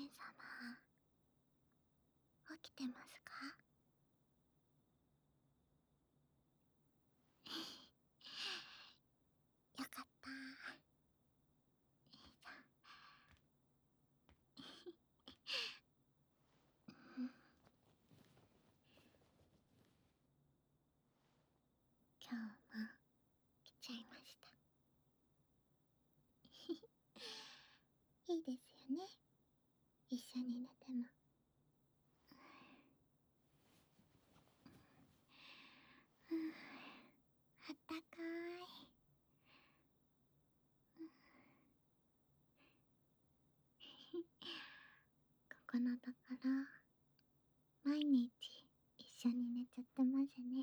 様、起きてますか？よかった。うん、今日も来ちゃいました。いいですよね、一緒に寝ても。うん、あったかい。ここのところ、毎日一緒に寝ちゃってますね。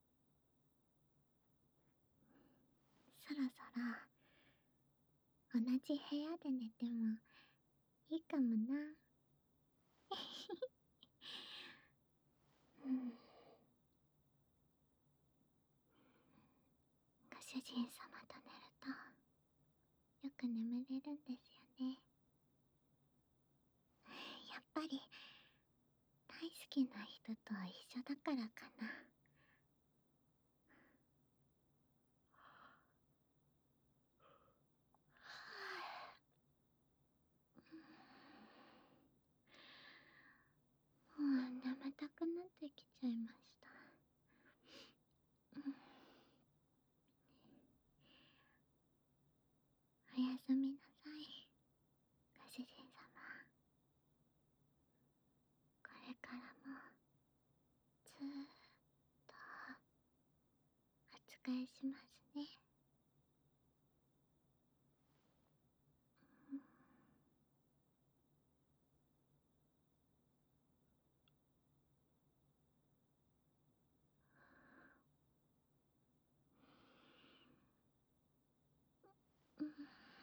そろそろ同じ部屋で寝てもいいかもな。うん、ご主人様と寝るとよく眠れるんですよね。やっぱり大好きな人と一緒だからかな。もう眠たくなってきちゃいました。うん、おやすみなさい、ご主人様。これからもずーっとお仕えしますね。うん、うん、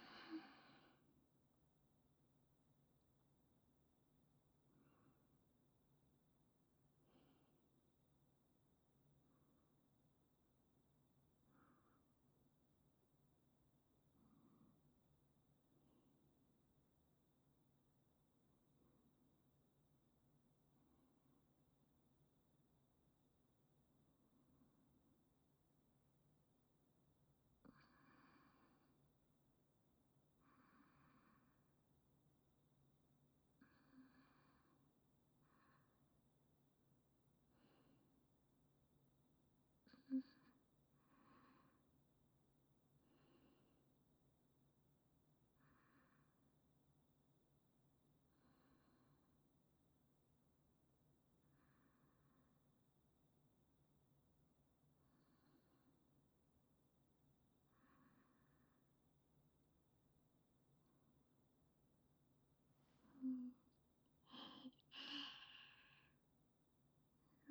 うん、うん、うん、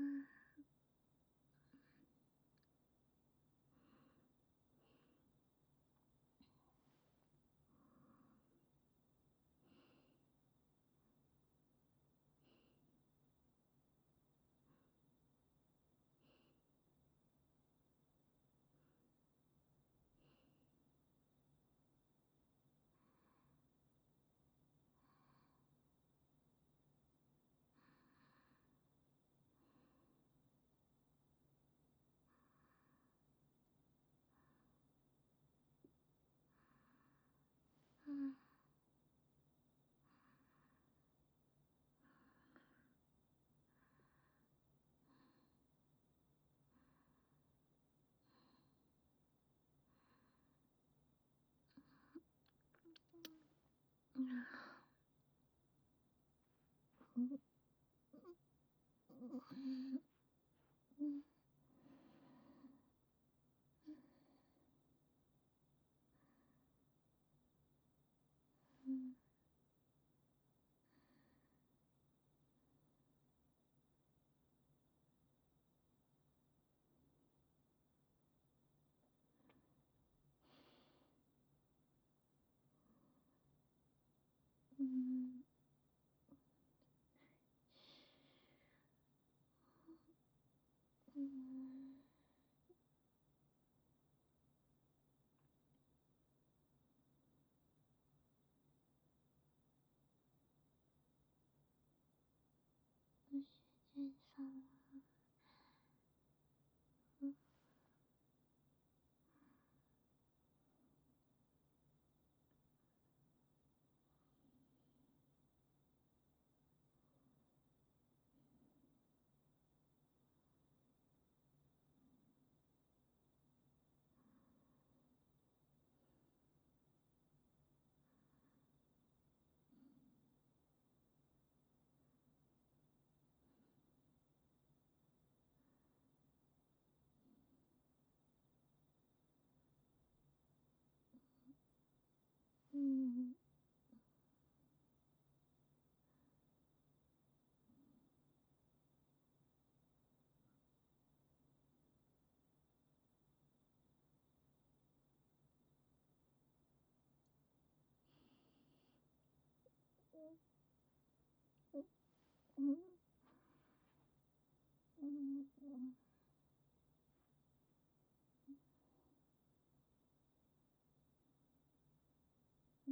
うん、うん、うん、うん、うん、うん、 さんは、うん、うん、うん、うん、うん、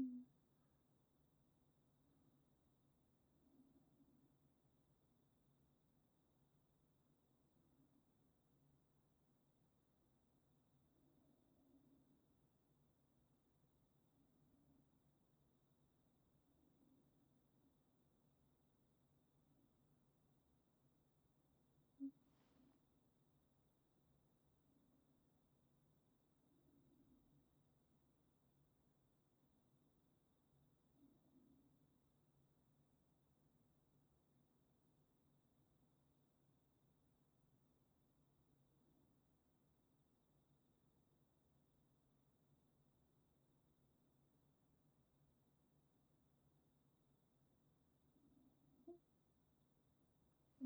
うん、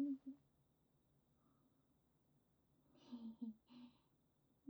うん、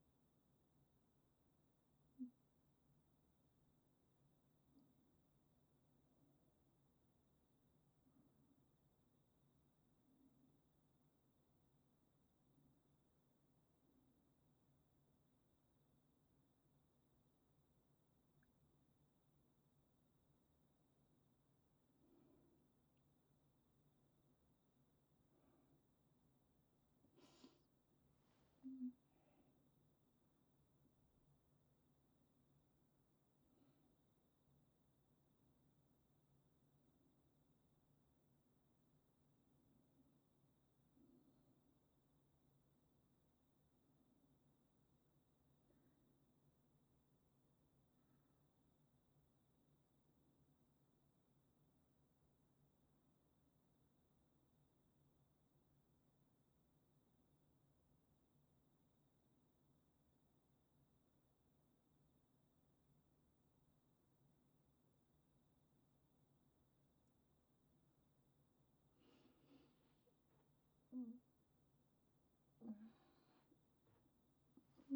うん、うん、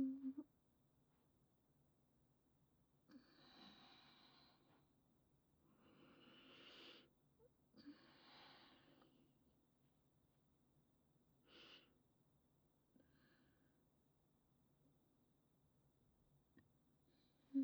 うん、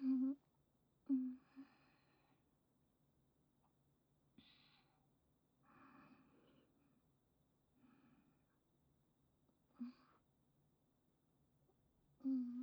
ん、うん、うん。